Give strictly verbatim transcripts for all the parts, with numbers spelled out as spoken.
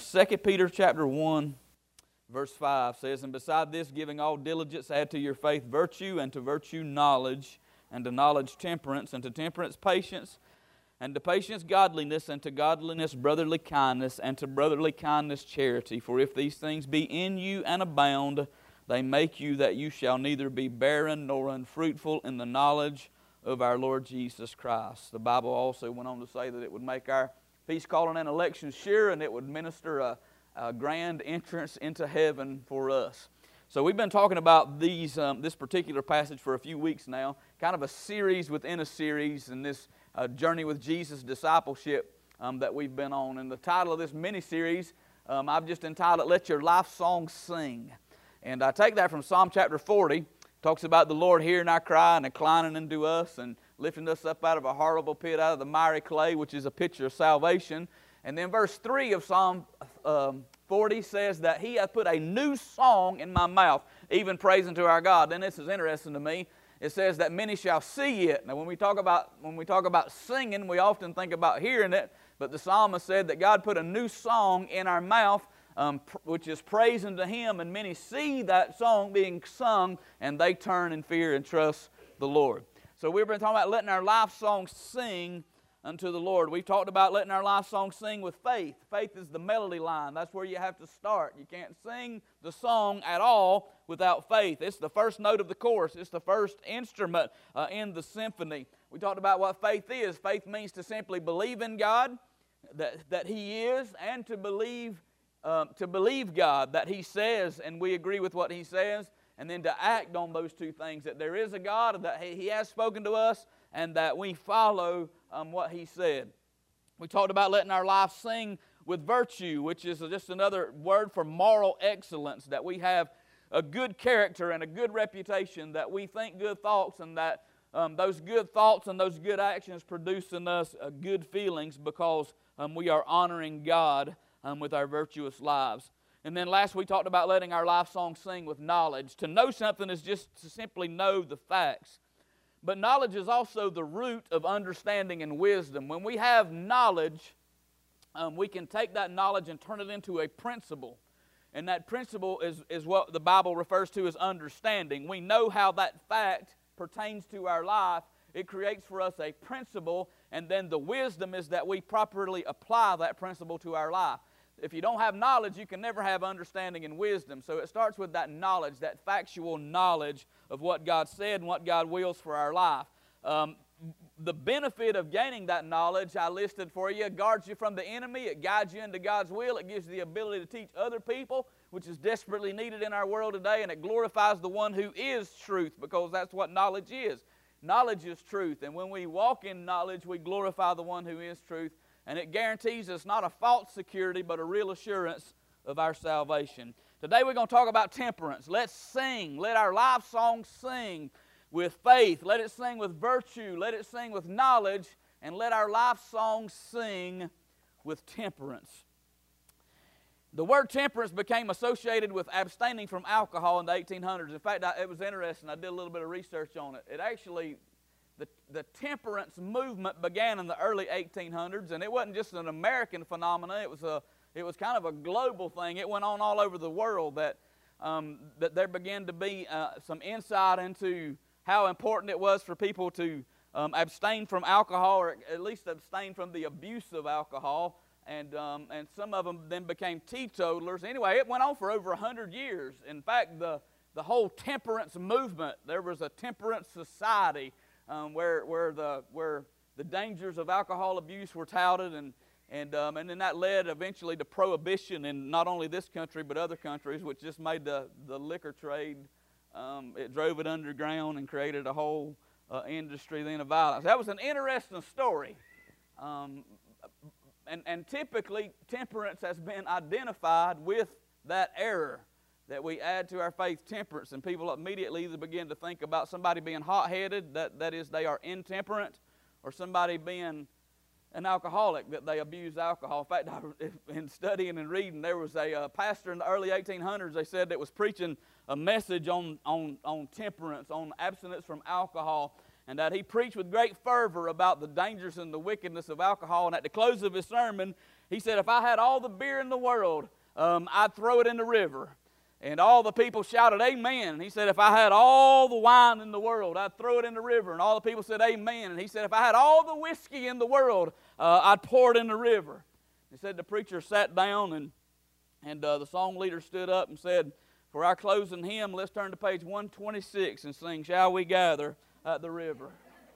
Second Peter chapter one, verse five says, "And beside this, giving all diligence, add to your faith virtue, and to virtue knowledge, and to knowledge temperance, and to temperance patience, and to patience godliness, and to godliness brotherly kindness, and to brotherly kindness charity. For if these things be in you and abound, they make you that you shall neither be barren nor unfruitful in the knowledge of our Lord Jesus Christ." The Bible also went on to say that it would make our peace calling and election sure, and it would minister a, a grand entrance into heaven for us. So we've been talking about these um, this particular passage for a few weeks now, kind of a series within a series in this uh, journey with Jesus discipleship um, that we've been on. And the title of this mini-series, um, I've just entitled, "Let Your Life Song Sing." And I take that from Psalm chapter forty. Talks about the Lord hearing our cry and inclining unto us and lifting us up out of a horrible pit, out of the miry clay, which is a picture of salvation. And then verse three of Psalm um, forty says that He hath put a new song in my mouth, even praising to our God. Then this is interesting to me. It says that many shall see it. Now when we talk about when we talk about singing, we often think about hearing it, but the psalmist said that God put a new song in our mouth, Um, which is praising to Him, and many see that song being sung, and they turn in fear and trust the Lord. So we've been talking about letting our life song sing unto the Lord. We've talked about letting our life song sing with faith. Faith is the melody line. That's where you have to start. You can't sing the song at all without faith. It's the first note of the chorus. It's the first instrument uh, in the symphony. We talked about what faith is. Faith means to simply believe in God, that, that He is, and to believe Um, to believe God, that He says, and we agree with what He says, and then to act on those two things, that there is a God, that He has spoken to us, and that we follow um, what He said. We talked about letting our life sing with virtue, which is just another word for moral excellence, that we have a good character and a good reputation, that we think good thoughts, and that um, those good thoughts and those good actions produce in us uh, good feelings, because um, we are honoring God Um, with our virtuous lives. And then last we talked about letting our life song sing with knowledge. To know something is just to simply know the facts. But knowledge is also the root of understanding and wisdom. When we have knowledge, um, we can take that knowledge and turn it into a principle. And that principle is, is what the Bible refers to as understanding. We know how that fact pertains to our life. It creates for us a principle, and then the wisdom is that we properly apply that principle to our life. If you don't have knowledge, you can never have understanding and wisdom. So it starts with that knowledge, that factual knowledge of what God said and what God wills for our life. Um, the benefit of gaining that knowledge I listed for you: it guards you from the enemy, it guides you into God's will, it gives you the ability to teach other people, which is desperately needed in our world today, and it glorifies the one who is truth, because that's what knowledge is. Knowledge is truth, and when we walk in knowledge, we glorify the one who is truth, and it guarantees us not a false security, but a real assurance of our salvation. Today we're going to talk about temperance. Let's sing. Let our life song sing with faith. Let it sing with virtue. Let it sing with knowledge, and let our life song sing with temperance. The word temperance became associated with abstaining from alcohol in the eighteen hundreds. In fact, I, it was interesting. I did a little bit of research on it. It actually, the, the temperance movement began in the early eighteen hundreds, and it wasn't just an American phenomenon. It was a, it was kind of a global thing. It went on all over the world, that, um, that there began to be uh, some insight into how important it was for people to um, abstain from alcohol, or at least abstain from the abuse of alcohol. And, um, and some of them then became teetotalers. Anyway, it went on for over one hundred years. In fact, the, the whole temperance movement, there was a temperance society um, where, where, the, where the dangers of alcohol abuse were touted, and, and, um, and then that led eventually to prohibition in not only this country but other countries, which just made the, the liquor trade, um, it drove it underground and created a whole uh, industry then of violence. That was an interesting story. Um, And, and typically, temperance has been identified with that error, that we add to our faith temperance. And people immediately either begin to think about somebody being hot-headed, that, that is, they are intemperate, or somebody being an alcoholic, that they abuse alcohol. In fact, I, in studying and reading, there was a uh, pastor in the early eighteen hundreds, they said, that was preaching a message on, on, on temperance, on abstinence from alcohol. and that he preached with great fervor about the dangers and the wickedness of alcohol. And at the close of his sermon, he said, if I had all the beer in the world, um, I'd throw it in the river. And all the people shouted, amen. And he said, if I had all the wine in the world, I'd throw it in the river. And all the people said, amen. And he said, if I had all the whiskey in the world, uh, I'd pour it in the river. He said the preacher sat down, and, and uh, the song leader stood up and said, for our closing hymn, let's turn to page one twenty-six and sing, Shall We Gather at the River.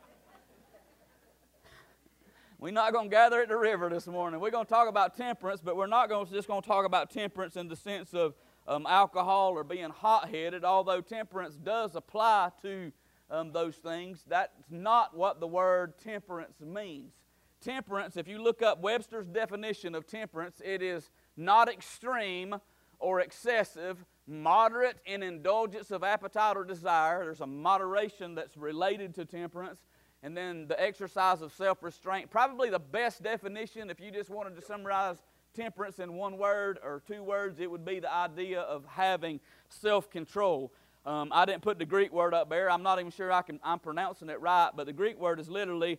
We're not going to gather at the river this morning. We're going to talk about temperance, but we're not going to, just going to talk about temperance in the sense of Um, alcohol or being hot-headed. Although temperance does apply to um, those things, that's not what the word temperance means. Temperance, if you look up Webster's definition of temperance, it is not extreme or excessive, moderate in indulgence of appetite or desire. There's a moderation that's related to temperance. And then the exercise of self-restraint. Probably the best definition, if you just wanted to summarize temperance in one word or two words, it would be the idea of having self-control. Um, I didn't put the Greek word up there. I'm not even sure I can, I'm pronouncing it right, but the Greek word is literally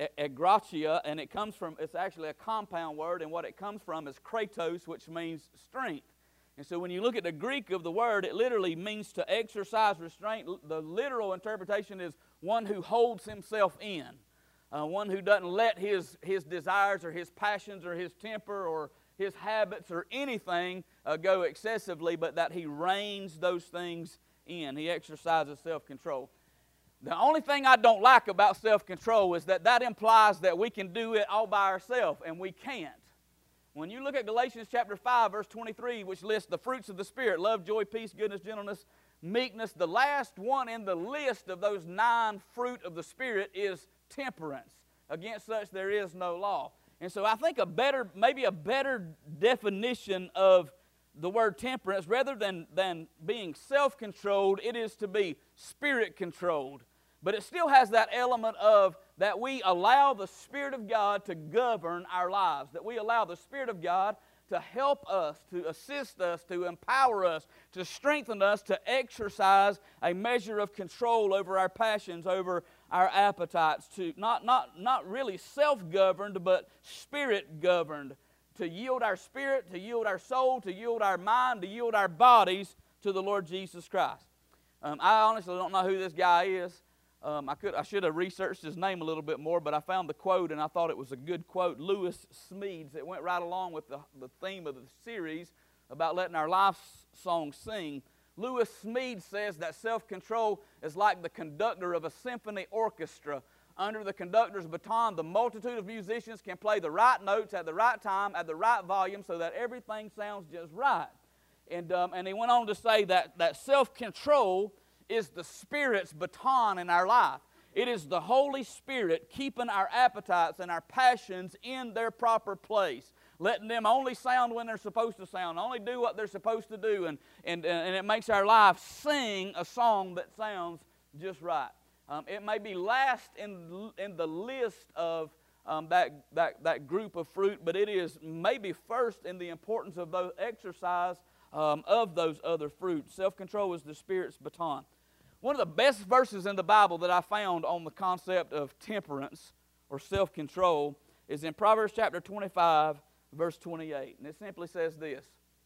agratia, and it comes from, it's actually a compound word, and what it comes from is kratos, which means strength. And so when you look at the Greek of the word, it literally means to exercise restraint. The literal interpretation is one who holds himself in, uh, one who doesn't let his, his desires or his passions or his temper or his habits or anything uh, go excessively, but that he reins those things in. He exercises self-control. The only thing I don't like about self-control is that that implies that we can do it all by ourselves, and we can't. When you look at Galatians chapter five, verse twenty-three, which lists the fruits of the Spirit, love, joy, peace, goodness, gentleness, meekness, the last one in the list of those nine fruit of the Spirit is temperance. Against such there is no law. And so I think a better, maybe a better definition of the word temperance, rather than, than being self-controlled, it is to be spirit-controlled. But it still has that element of that we allow the Spirit of God to govern our lives, that we allow the Spirit of God to help us, to assist us, to empower us, to strengthen us, to exercise a measure of control over our passions, over our appetites, to not, not, not really self-governed, but spirit-governed, to yield our spirit, to yield our soul, to yield our mind, to yield our bodies to the Lord Jesus Christ. Um, I honestly don't know who this guy is. Um, I could, I should have researched his name a little bit more, but I found the quote, and I thought it was a good quote. Lewis Smedes. It went right along with the, the theme of the series about letting our life songs sing. Lewis Smedes says that self-control is like the conductor of a symphony orchestra. Under the conductor's baton, the multitude of musicians can play the right notes at the right time, at the right volume, so that everything sounds just right. And, um, and he went on to say that, that self-control is the Spirit's baton in our life. It is the Holy Spirit keeping our appetites and our passions in their proper place, letting them only sound when they're supposed to sound, only do what they're supposed to do, and, and, and it makes our life sing a song that sounds just right. Um, it may be last in, in the list of um, that, that, that group of fruit, but it is maybe first in the importance of those exercise um, of those other fruits. Self-control is the Spirit's baton. One of the best verses in the Bible that I found on the concept of temperance or self-control is in Proverbs chapter twenty-five, verse twenty-eight. And it simply says this: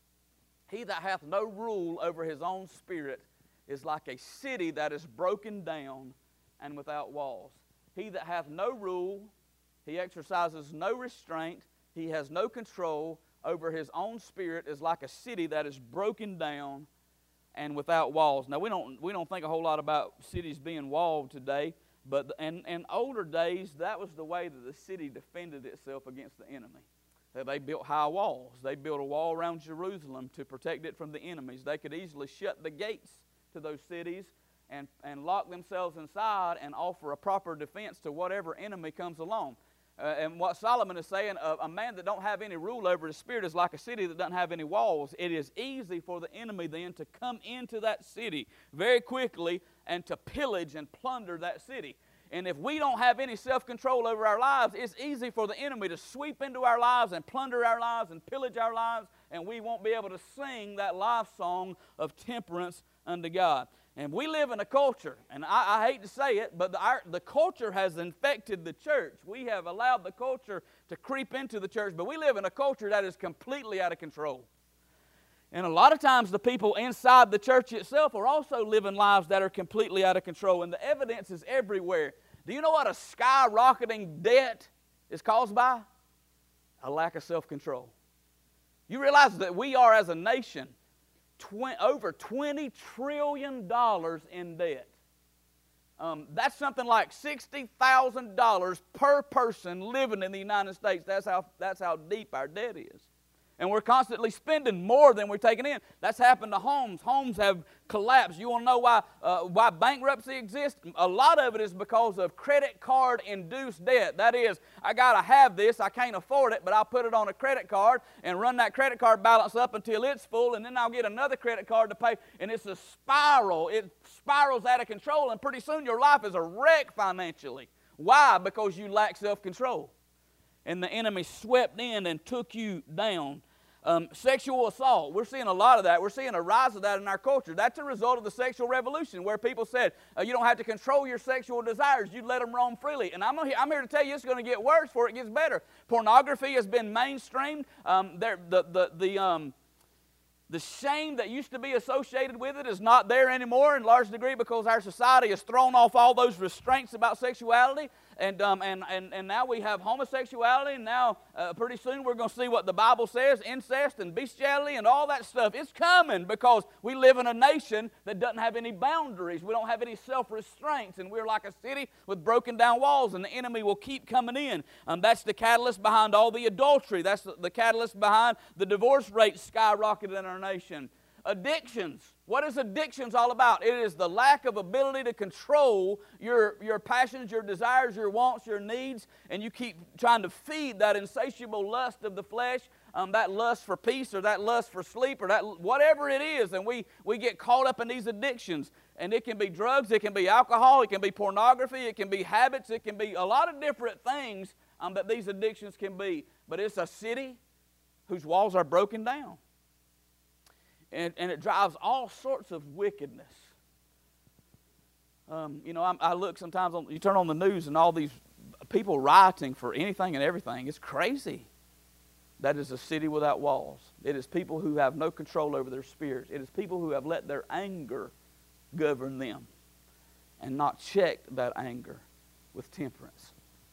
He that hath no rule over his own spirit is like a city that is broken down and without walls. He that hath no rule, he exercises no restraint, he has no control over his own spirit, is like a city that is broken down and without walls. Now, we don't we don't think a whole lot about cities being walled today, but in, in older days, that was the way that the city defended itself against the enemy. They built high walls. They built a wall around Jerusalem to protect it from the enemies. They could easily shut the gates to those cities and, and lock themselves inside and offer a proper defense to whatever enemy comes along. Uh, and what Solomon is saying, uh, a man that don't have any rule over his spirit is like a city that doesn't have any walls. It is easy for the enemy then to come into that city very quickly and to pillage and plunder that city. And if we don't have any self-control over our lives, it's easy for the enemy to sweep into our lives and plunder our lives and pillage our lives, and we won't be able to sing that life song of temperance unto God. And we live in a culture, and I, I hate to say it, but the, our, the culture has infected the church. We have allowed the culture to creep into the church, but we live in a culture that is completely out of control. And a lot of times the people inside the church itself are also living lives that are completely out of control, and the evidence is everywhere. Do you know what a skyrocketing debt is caused by? A lack of self-control. You realize that we are, as a nation, tw- over twenty trillion dollars in debt. Um, that's something like sixty thousand dollars per person living in the United States. That's how, that's how deep our debt is. And we're constantly spending more than we're taking in. That's happened to homes. Homes have collapsed. You want to know why, uh, why bankruptcy exists? A lot of it is because of credit card-induced debt. That is, I got to have this. I can't afford it, but I'll put it on a credit card and run that credit card balance up until it's full, and then I'll get another credit card to pay. And it's a spiral. It spirals out of control, and pretty soon your life is a wreck financially. Why? Because you lack self-control. And the enemy swept in and took you down. Um, sexual assault, we're seeing a lot of that. We're seeing a rise of that in our culture. That's a result of the sexual revolution, where people said, uh, you don't have to control your sexual desires. You let them roam freely. And I'm, I'm here to tell you it's going to get worse before it gets better. Pornography has been mainstreamed. Um, the, the, the, um, the shame that used to be associated with it is not there anymore in large degree because our society has thrown off all those restraints about sexuality. And, um, and, and, and now we have homosexuality, and now uh, pretty soon we're going to see what the Bible says, incest and bestiality and all that stuff. It's coming because we live in a nation that doesn't have any boundaries. We don't have any self-restraints, and we're like a city with broken down walls, and the enemy will keep coming in. Um, that's the catalyst behind all the adultery. That's the, the catalyst behind the divorce rate skyrocketing in our nation. Addictions. What is addictions all about? It is the lack of ability to control your, your passions, your desires, your wants, your needs, and you keep trying to feed that insatiable lust of the flesh, um, that lust for peace or that lust for sleep or that whatever it is, and we, we get caught up in these addictions. And it can be drugs, it can be alcohol, it can be pornography, it can be habits, it can be a lot of different things um, that these addictions can be. But it's a city whose walls are broken down. And, and it drives all sorts of wickedness. Um, you know, I, I look sometimes, on, you turn on the news and all these people rioting for anything and everything. It's crazy. That is a city without walls. It is people who have no control over their spirits. It is people who have let their anger govern them and not checked that anger with temperance.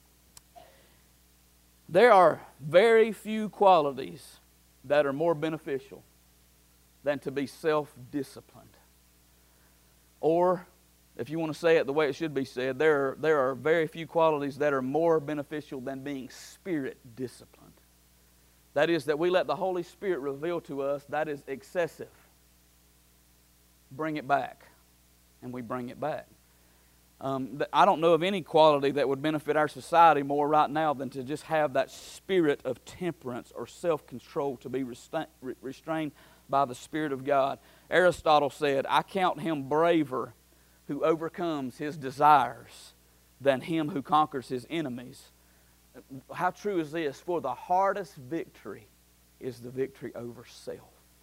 There are very few qualities that are more beneficial than to be self-disciplined. Or, if you want to say it the way it should be said, there are, there are very few qualities that are more beneficial than being spirit-disciplined. That is, that we let the Holy Spirit reveal to us that is excessive. Bring it back. And we bring it back. Um, I don't know of any quality that would benefit our society more right now than to just have that spirit of temperance or self-control to be restain, restrained by the Spirit of God. Aristotle said, I count him braver who overcomes his desires than him who conquers his enemies. How true is this? For the hardest victory is the victory over self.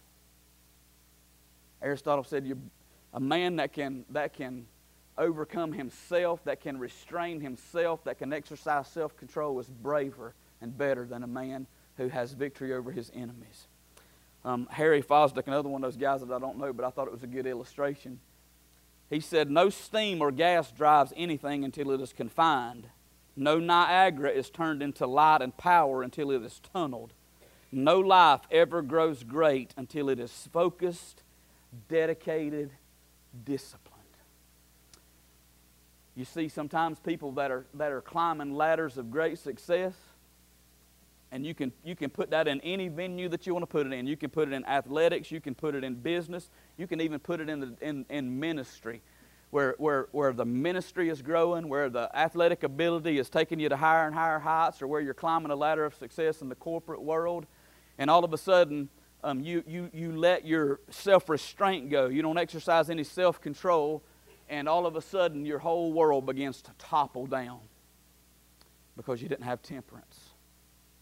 Aristotle said, you, a man that can, that can overcome himself, that can restrain himself, that can exercise self-control is braver and better than a man who has victory over his enemies. Um, Harry Fosdick, another one of those guys that I don't know, but I thought it was a good illustration. He said, no steam or gas drives anything until it is confined. No Niagara is turned into light and power until it is tunneled. No life ever grows great until it is focused, dedicated, disciplined. You see sometimes people that are, that are climbing ladders of great success, and you can, you can put that in any venue that you want to put it in. You can put it in athletics. You can put it in business. You can even put it in, the, in, in ministry, where, where, where the ministry is growing, where the athletic ability is taking you to higher and higher heights, or where you're climbing a ladder of success in the corporate world. And all of a sudden, um, you, you, you let your self-restraint go. You don't exercise any self-control. And all of a sudden, your whole world begins to topple down because you didn't have temperance.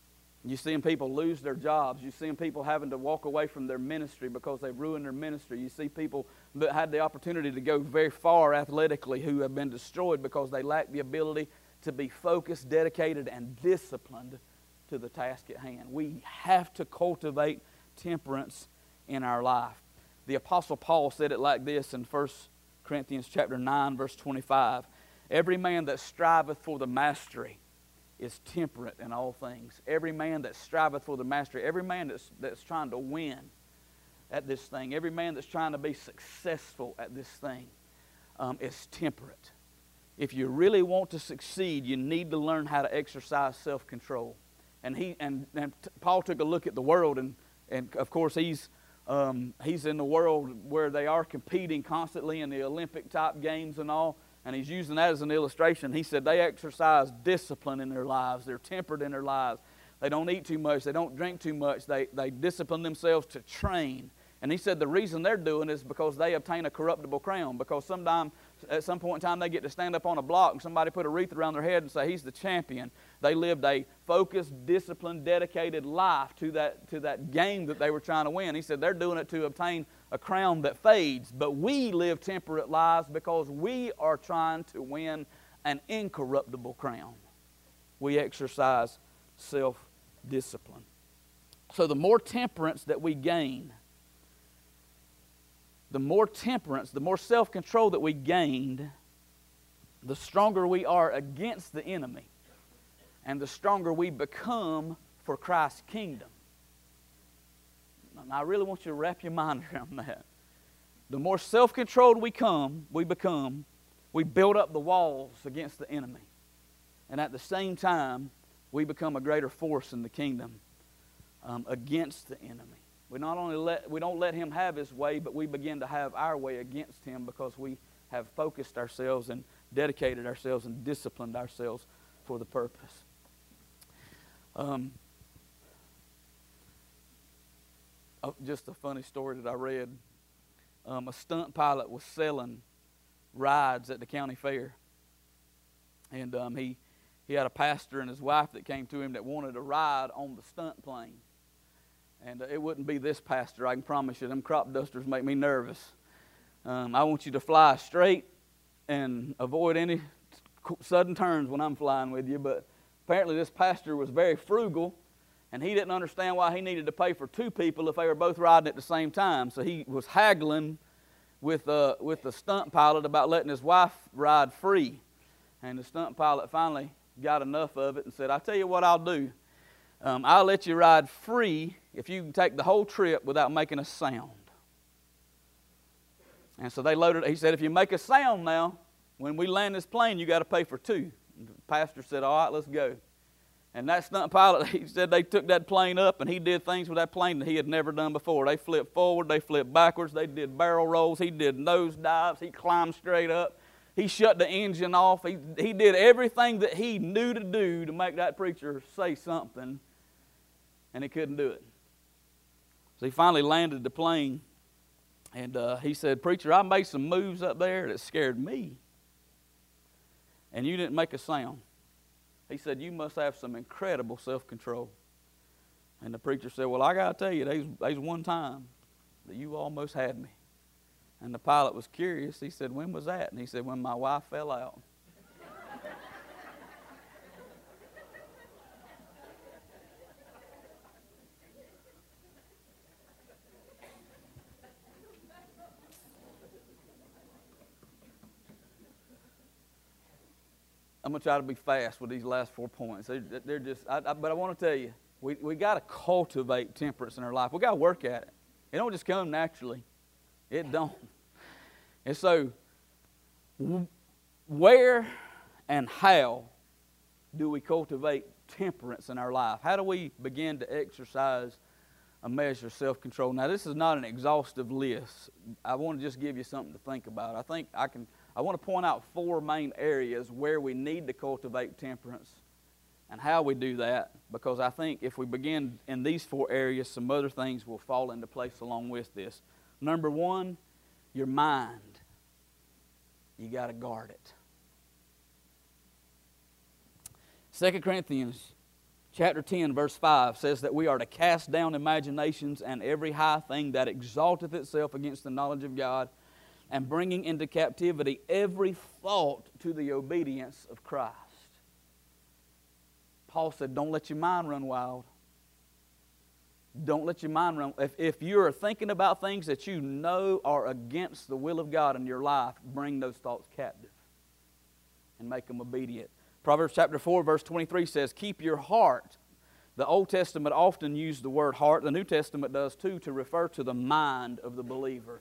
You're seeing people lose their jobs. You're seeing people having to walk away from their ministry because they've ruined their ministry. You see people that had the opportunity to go very far athletically who have been destroyed because they lack the ability to be focused, dedicated, and disciplined to the task at hand. We have to cultivate temperance in our life. The Apostle Paul said it like this in First Corinthians chapter nine, verse twenty-five. Every man that striveth for the mastery is temperate in all things. Every man that striveth for the mastery, every man that's, that's trying to win at this thing, every man that's trying to be successful at this thing um, is temperate. If you really want to succeed, you need to learn how to exercise self-control. And he and, and Paul took a look at the world, and, and of course he's um, he's in the world where they are competing constantly in the Olympic type games and all. And he's using that as an illustration. He said they exercise discipline in their lives. They're tempered in their lives. They don't eat too much. They don't drink too much. They, they discipline themselves to train. And he said the reason they're doing it is because they obtain a corruptible crown. Because sometime, at some point in time, they get to stand up on a block and somebody put a wreath around their head and say, he's the champion. They lived a focused, disciplined, dedicated life to that, to that game that they were trying to win. He said they're doing it to obtain a crown that fades. But we live temperate lives because we are trying to win an incorruptible crown. We exercise self-discipline. So the more temperance that we gain, the more temperance, the more self-control that we gained, the stronger we are against the enemy and the stronger we become for Christ's kingdom. And I really want you to wrap your mind around that. The more self-controlled we come, we become, we build up the walls against the enemy. And at the same time, we become a greater force in the kingdom um, against the enemy. We not only let, we don't let him have his way, but we begin to have our way against him because we have focused ourselves and dedicated ourselves and disciplined ourselves for the purpose. Um, oh, just a funny story that I read. Um, a stunt pilot was selling rides at the county fair. And um, he, he had a pastor and his wife that came to him that wanted a ride on the stunt plane. And uh, it wouldn't be this pastor, I can promise you. Them crop dusters make me nervous. Um, I want you to fly straight and avoid any sudden turns when I'm flying with you. But apparently this pastor was very frugal, and he didn't understand why he needed to pay for two people if they were both riding at the same time. So he was haggling with, uh, with the stunt pilot about letting his wife ride free. And the stunt pilot finally got enough of it and said, I'll tell you what I'll do. Um, I'll let you ride free if you can take the whole trip without making a sound. And so they loaded, he said, if you make a sound now, when we land this plane, you got to pay for two. And the pastor said, all right, let's go. And that stunt pilot, he said they took that plane up and he did things with that plane that he had never done before. They flipped forward, they flipped backwards, they did barrel rolls, he did nose dives, he climbed straight up. He shut the engine off. He, he did everything that he knew to do to make that preacher say something, and he couldn't do it. So he finally landed the plane, and uh, he said, preacher, I made some moves up there that scared me, and you didn't make a sound. He said, you must have some incredible self-control. And the preacher said, well, I got to tell you, there's, there's one time that you almost had me. And the pilot was curious. He said, when was that? And he said, when my wife fell out. I'm going to try to be fast with these last four points. They're, they're just, I, I, but I want to tell you, we we got to cultivate temperance in our life. We got to work at it. It don't just come naturally. It don't. And so, where and how do we cultivate temperance in our life? How do we begin to exercise a measure of self-control? Now, this is not an exhaustive list. I want to just give you something to think about. I think I can. I want to point out four main areas where we need to cultivate temperance and how we do that, because I think if we begin in these four areas, some other things will fall into place along with this. Number one, your mind. You got to guard it. Second Corinthians Chapter ten, verse five says that we are to cast down imaginations and every high thing that exalteth itself against the knowledge of God, and bringing into captivity every thought to the obedience of Christ. Paul said, don't let your mind run wild. Don't let your mind run. If, if you're thinking about things that you know are against the will of God in your life, bring those thoughts captive and make them obedient. Proverbs chapter four, verse twenty-three says, keep your heart. The Old Testament often used the word heart. The New Testament does too, to refer to the mind of the believer.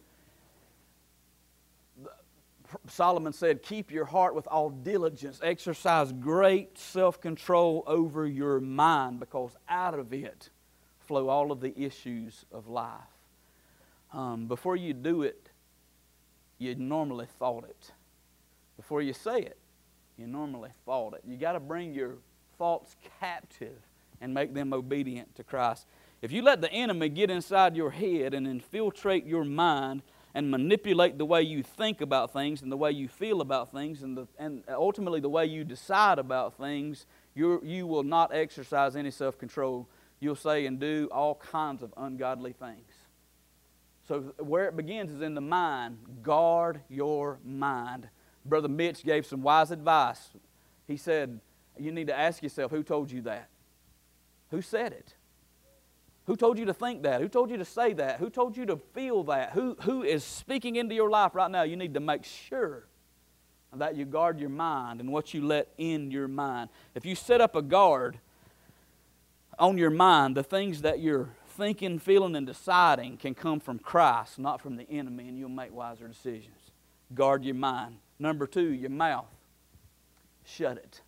Solomon said, keep your heart with all diligence. Exercise great self-control over your mind, because out of it flow all of the issues of life. Um, before you do it, you normally thought it. Before you say it, you normally thought it. You got to bring your thoughts captive and make them obedient to Christ. If you let the enemy get inside your head and infiltrate your mind and manipulate the way you think about things and the way you feel about things and, the, and ultimately the way you decide about things, you you will not exercise any self-control. You'll say and do all kinds of ungodly things. So where it begins is in the mind. Guard your mind. Brother Mitch gave some wise advice. He said, you need to ask yourself, who told you that? Who said it? Who told you to think that? Who told you to say that? Who told you to feel that? Who, who is speaking into your life right now? You need to make sure that you guard your mind and what you let in your mind. If you set up a guard on your mind, the things that you're thinking, feeling, and deciding can come from Christ, not from the enemy, and you'll make wiser decisions. Guard your mind. Number two, your mouth. Shut it.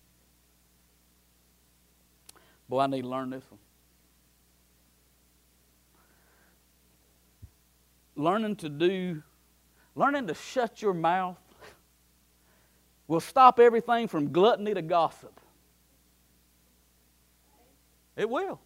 Boy, I need to learn this one. Learning to do, learning to shut your mouth will stop everything from gluttony to gossip. It will.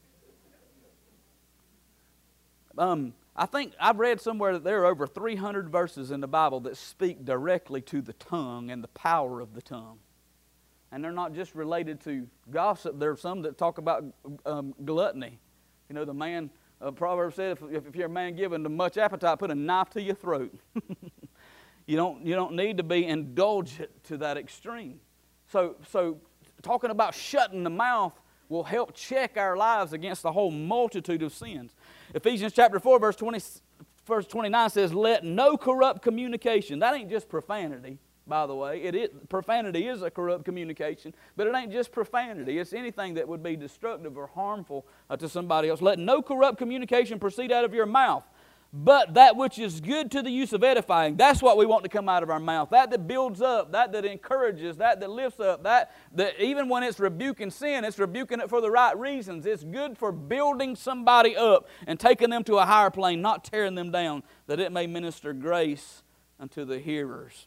Um, I think I've read somewhere that there are over three hundred verses in the Bible that speak directly to the tongue and the power of the tongue. And they're not just related to gossip. There are some that talk about um, gluttony. You know, the man, uh, Proverbs said, if, if you're a man given to much appetite, put a knife to your throat. you don't you don't need to be indulgent to that extreme. So so talking about shutting the mouth will help check our lives against the whole multitude of sins. Ephesians chapter four, verse twenty, verse twenty-nine says, let no corrupt communication. That ain't just profanity, by the way. It is, profanity is a corrupt communication, but it ain't just profanity. It's anything that would be destructive or harmful uh, to somebody else. Let no corrupt communication proceed out of your mouth, but that which is good to the use of edifying. That's what we want to come out of our mouth. That that builds up, that that encourages, that that lifts up, that, that even when it's rebuking sin, it's rebuking it for the right reasons. It's good for building somebody up and taking them to a higher plane, not tearing them down, that it may minister grace unto the hearers.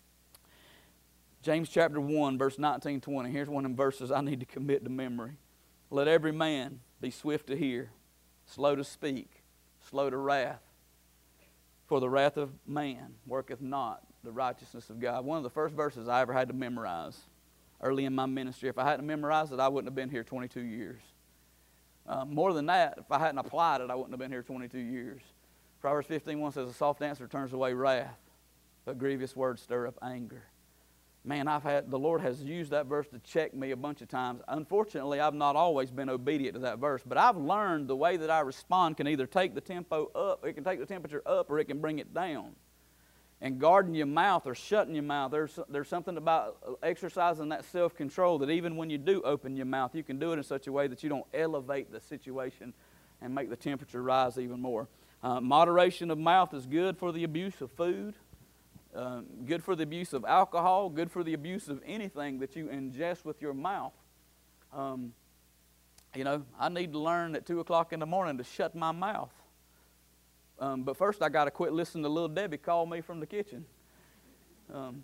James chapter one, verse nineteen, twenty. Here's one of them verses I need to commit to memory. Let every man be swift to hear, slow to speak, slow to wrath. For the wrath of man worketh not the righteousness of God. One of the first verses I ever had to memorize early in my ministry. If I hadn't memorized it, I wouldn't have been here twenty-two years. Uh, more than that, if I hadn't applied it, I wouldn't have been here twenty-two years. Proverbs fifteen one says, a soft answer turns away wrath, but grievous words stir up anger. Man, I've had the Lord has used that verse to check me a bunch of times. Unfortunately, I've not always been obedient to that verse, but I've learned the way that I respond can either take the tempo up, it can take the temperature up, or it can bring it down. And guarding your mouth or shutting your mouth, there's, there's something about exercising that self-control that even when you do open your mouth, you can do it in such a way that you don't elevate the situation and make the temperature rise even more. Uh, moderation of mouth is good for the abuse of food. Uh, good for the abuse of alcohol, good for the abuse of anything that you ingest with your mouth. Um, you know, I need to learn at two o'clock in the morning to shut my mouth. Um, but first I got to quit listening to little Debbie call me from the kitchen. Um,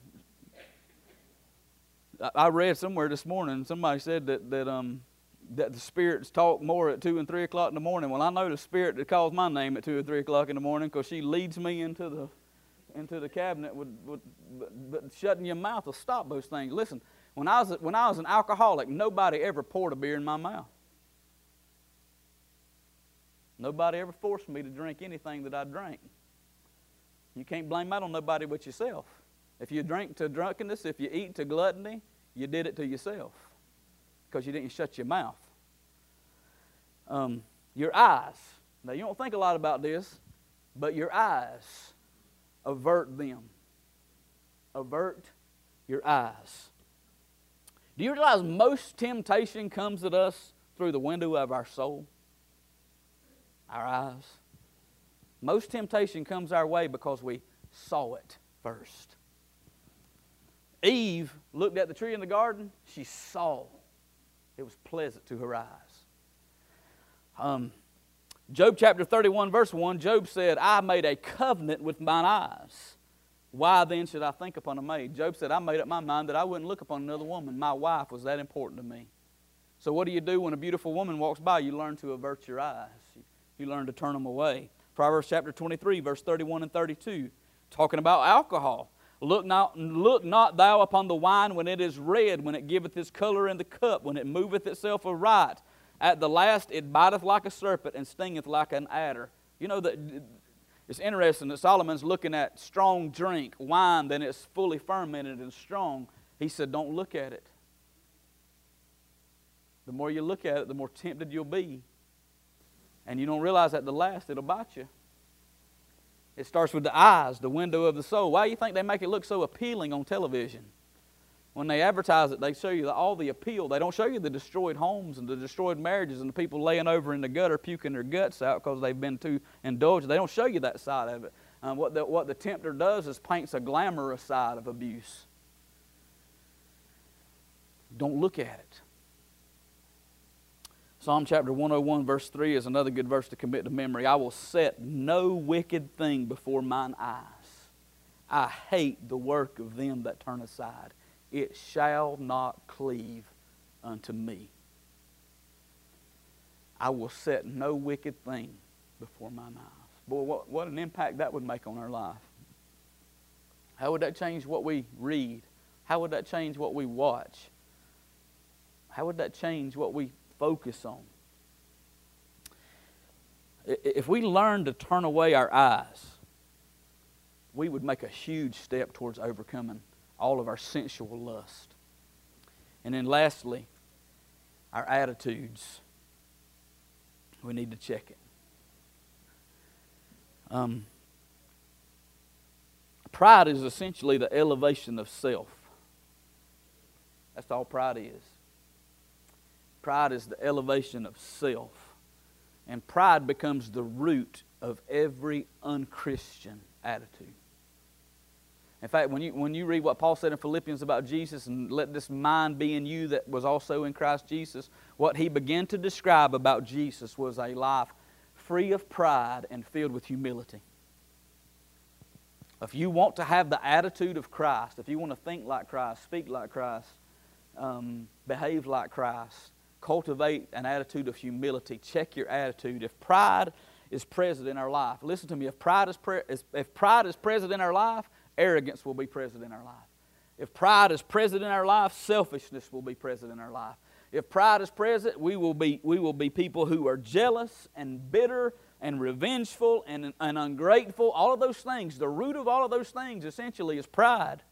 I, I read somewhere this morning, somebody said that, that, um, that the spirits talk more at two and three o'clock in the morning. Well, I know the spirit that calls my name at two or three o'clock in the morning because she leads me into the into the cabinet, would, would, but, but shutting your mouth will stop those things. Listen, When I was, when I was an alcoholic, nobody ever poured a beer in my mouth. Nobody ever forced me to drink anything that I drank. You can't blame that on nobody but yourself. If you drink to drunkenness, if you eat to gluttony, you did it to yourself because you didn't shut your mouth. Um, your eyes. Now, you don't think a lot about this, but your eyes, avert them. Avert your eyes. Do you realize most temptation comes at us through the window of our soul? Our eyes. Most temptation comes our way because we saw it first. Eve looked at the tree in the garden. She saw. It was pleasant to her eyes. Um, Job chapter thirty-one, verse one, Job said, I made a covenant with mine eyes. Why then should I think upon a maid? Job said, I made up my mind that I wouldn't look upon another woman. My wife was that important to me. So what do you do when a beautiful woman walks by? You learn to avert your eyes. You learn to turn them away. Proverbs chapter twenty-three, verse thirty-one and thirty-two, talking about alcohol. Look not, look not thou upon the wine when it is red, when it giveth its color in the cup, when it moveth itself aright. At the last it biteth like a serpent and stingeth like an adder. You know, that it's interesting that Solomon's looking at strong drink, wine, then it's fully fermented and strong. He said, don't look at it. The more you look at it, the more tempted you'll be. And you don't realize at the last it'll bite you. It starts with the eyes, the window of the soul. Why do you think they make it look so appealing on television? When they advertise it, they show you the, all the appeal. They don't show you the destroyed homes and the destroyed marriages and the people laying over in the gutter puking their guts out because they've been too indulged. They don't show you that side of it. Um, what, the, what the tempter does is paints a glamorous side of abuse. Don't look at it. Psalm chapter one oh one, verse three is another good verse to commit to memory. I will set no wicked thing before mine eyes. I hate the work of them that turn aside. It shall not cleave unto me. I will set no wicked thing before mine eyes. Boy, what, what an impact that would make on our life. How would that change what we read? How would that change what we watch? How would that change what we focus on? If we learn to turn away our eyes, we would make a huge step towards overcoming all of our sensual lust. And then lastly, our attitudes. We need to check it. Um, pride is essentially the elevation of self. That's all pride is. Pride is the elevation of self. And pride becomes the root of every unchristian attitude. In fact, when you, when you read what Paul said in Philippians about Jesus, and let this mind be in you that was also in Christ Jesus, what he began to describe about Jesus was a life free of pride and filled with humility. If you want to have the attitude of Christ, if you want to think like Christ, speak like Christ, um, behave like Christ, cultivate an attitude of humility, check your attitude. If pride is present in our life, listen to me, if pride is, pre- if pride is present in our life, arrogance will be present in our life. If pride is present in our life, selfishness will be present in our life. If pride is present, we will be, we will be people who are jealous and bitter and revengeful and, and ungrateful. All of those things, the root of all of those things essentially is pride.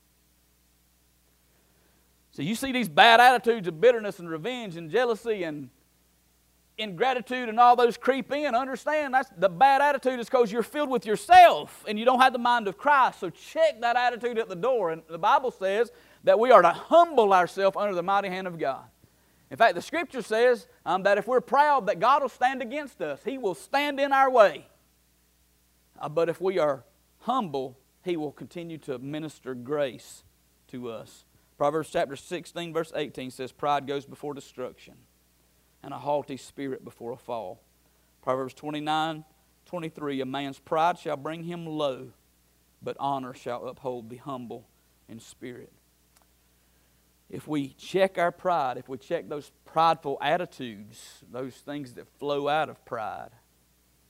So you see these bad attitudes of bitterness and revenge and jealousy and ingratitude and all those creep in. Understand, that's the bad attitude is because you're filled with yourself and you don't have the mind of Christ. So check that attitude at the door. And the Bible says that we are to humble ourselves under the mighty hand of God. In fact, the Scripture says um, that if we're proud, that God will stand against us. He will stand in our way. Uh, but if we are humble, He will continue to minister grace to us. Proverbs chapter sixteen, verse eighteen says, pride goes before destruction, and a haughty spirit before a fall. Proverbs twenty-nine, twenty-three, a man's pride shall bring him low, but honor shall uphold the humble in spirit. If we check our pride, if we check those prideful attitudes, those things that flow out of pride,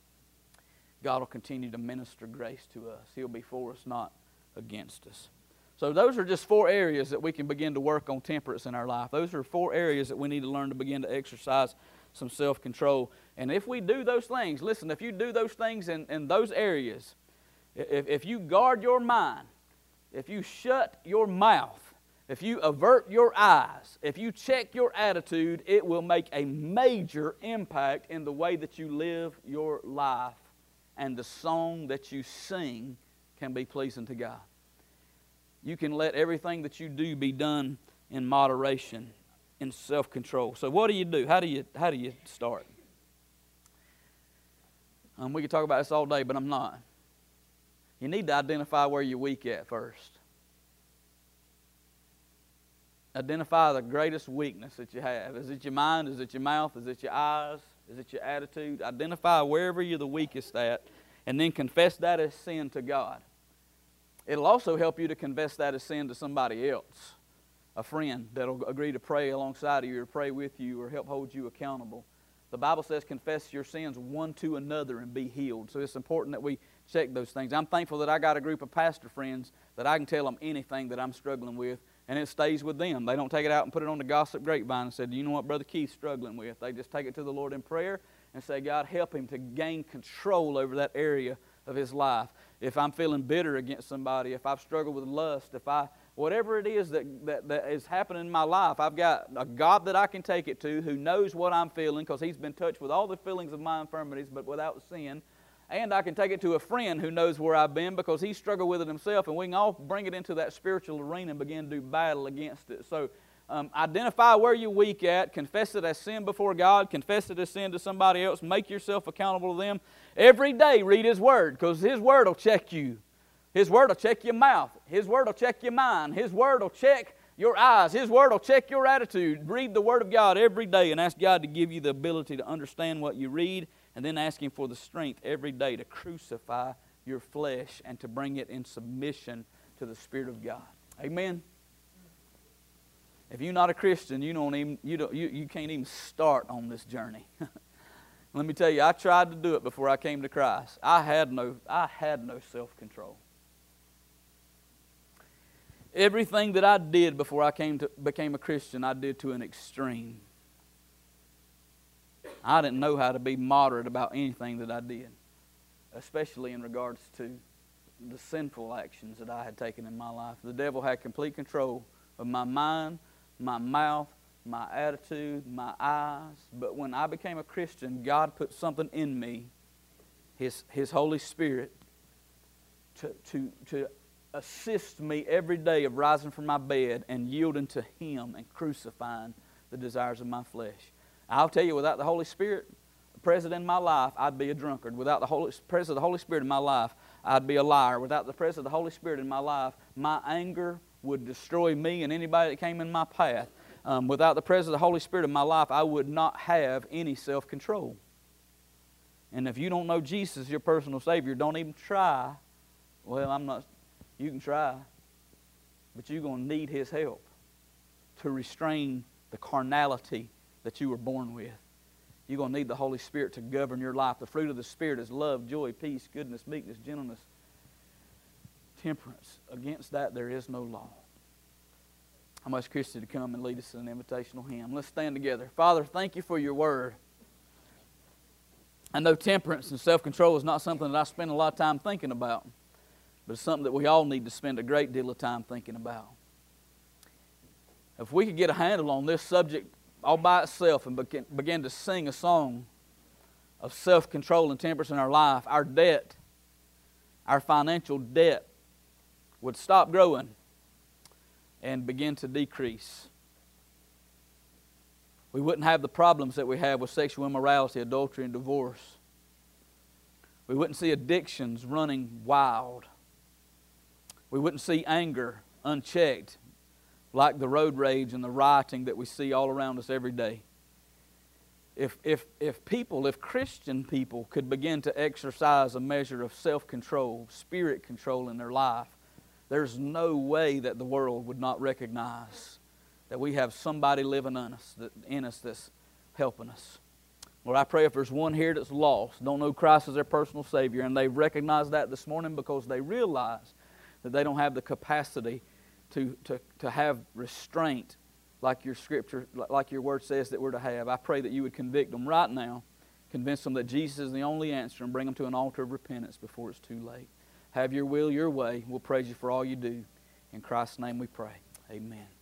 God will continue to minister grace to us. He'll be for us, not against us. So those are just four areas that we can begin to work on temperance in our life. Those are four areas that we need to learn to begin to exercise some self-control. And if we do those things, listen, if you do those things in, in those areas, if, if you guard your mind, if you shut your mouth, if you avert your eyes, if you check your attitude, it will make a major impact in the way that you live your life, and the song that you sing can be pleasing to God. You can let everything that you do be done in moderation, in self-control. So what do you do? How do you, how do you start? Um, we could talk about this all day, but I'm not. You need to identify where you're weak at first. Identify the greatest weakness that you have. Is it your mind? Is it your mouth? Is it your eyes? Is it your attitude? Identify wherever you're the weakest at, and then confess that as sin to God. It'll also help you to confess that as sin to somebody else, a friend that'll agree to pray alongside of you or pray with you or help hold you accountable. The Bible says confess your sins one to another and be healed. So it's important that we check those things. I'm thankful that I got a group of pastor friends that I can tell them anything that I'm struggling with, and it stays with them. They don't take it out and put it on the gossip grapevine and say, do you know what Brother Keith's struggling with? They just take it to the Lord in prayer and say, God, help him to gain control over that area of his life. If I'm feeling bitter against somebody, if I've struggled with lust, if I, whatever it is that, that, that is happening in my life, I've got a God that I can take it to who knows what I'm feeling, because he's been touched with all the feelings of my infirmities but without sin. And I can take it to a friend who knows where I've been because he struggled with it himself, and we can all bring it into that spiritual arena and begin to do battle against it. So um, identify where you're weak at, confess it as sin before God, confess it as sin to somebody else, make yourself accountable to them. Every day read His Word, because His Word will check you. His Word will check your mouth. His Word will check your mind. His Word will check your eyes. His Word will check your attitude. Read the Word of God every day and ask God to give you the ability to understand what you read, and then ask Him for the strength every day to crucify your flesh and to bring it in submission to the Spirit of God. Amen? If you're not a Christian, you don't even you don't you, you can't even start on this journey. Let me tell you, I tried to do it before I came to Christ. I had no I had no self-control. Everything that I did before I came to became a Christian, I did to an extreme. I didn't know how to be moderate about anything that I did, especially in regards to the sinful actions that I had taken in my life. The devil had complete control of my mind, my mouth, my attitude, my eyes. But when I became a Christian, God put something in me, His, His Holy Spirit, to, to, to assist me every day of rising from my bed and yielding to Him and crucifying the desires of my flesh. I'll tell you, without the Holy Spirit present in my life, I'd be a drunkard. Without the Holy, presence of the Holy Spirit in my life, I'd be a liar. Without the presence of the Holy Spirit in my life, my anger would destroy me and anybody that came in my path. Um, without the presence of the Holy Spirit in my life, I would not have any self-control. And if you don't know Jesus as your personal Savior, don't even try. Well, I'm not, you can try, but you're going to need His help to restrain the carnality that you were born with. You're going to need the Holy Spirit to govern your life. The fruit of the Spirit is love, joy, peace, goodness, meekness, gentleness, temperance. Against that there is no law. I'm asking Christy to come and lead us in an invitational hymn. Let's stand together. Father, thank you for your word. I know temperance and self-control is not something that I spend a lot of time thinking about, but it's something that we all need to spend a great deal of time thinking about. If we could get a handle on this subject all by itself and begin, begin to sing a song of self-control and temperance in our life, our debt, our financial debt would stop growing and begin to decrease. We wouldn't have the problems that we have with sexual immorality, adultery, and divorce. We wouldn't see addictions running wild. We wouldn't see anger unchecked, like the road rage and the rioting that we see all around us every day. If, if, if people, if Christian people could begin to exercise a measure of self-control, spirit control in their life, there's no way that the world would not recognize that we have somebody living in us, that, in us that's helping us. Lord, I pray if there's one here that's lost, don't know Christ as their personal Savior, and they've recognized that this morning because they realize that they don't have the capacity to, to, to have restraint like your scripture, like your word says that we're to have. I pray that you would convict them right now, convince them that Jesus is the only answer, and bring them to an altar of repentance before it's too late. Have your will, your way. We'll praise you for all you do. In Christ's name we pray. Amen.